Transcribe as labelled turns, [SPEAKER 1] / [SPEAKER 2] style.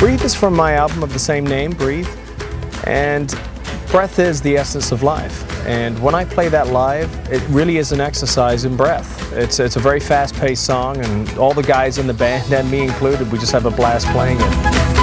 [SPEAKER 1] Breathe is from my album of the same name, Breathe, and breath is the essence of life. And when I play that live, it really is an exercise in breath. It's a very fast-paced song, and all the guys in the band, and me included, we just have a blast playing it.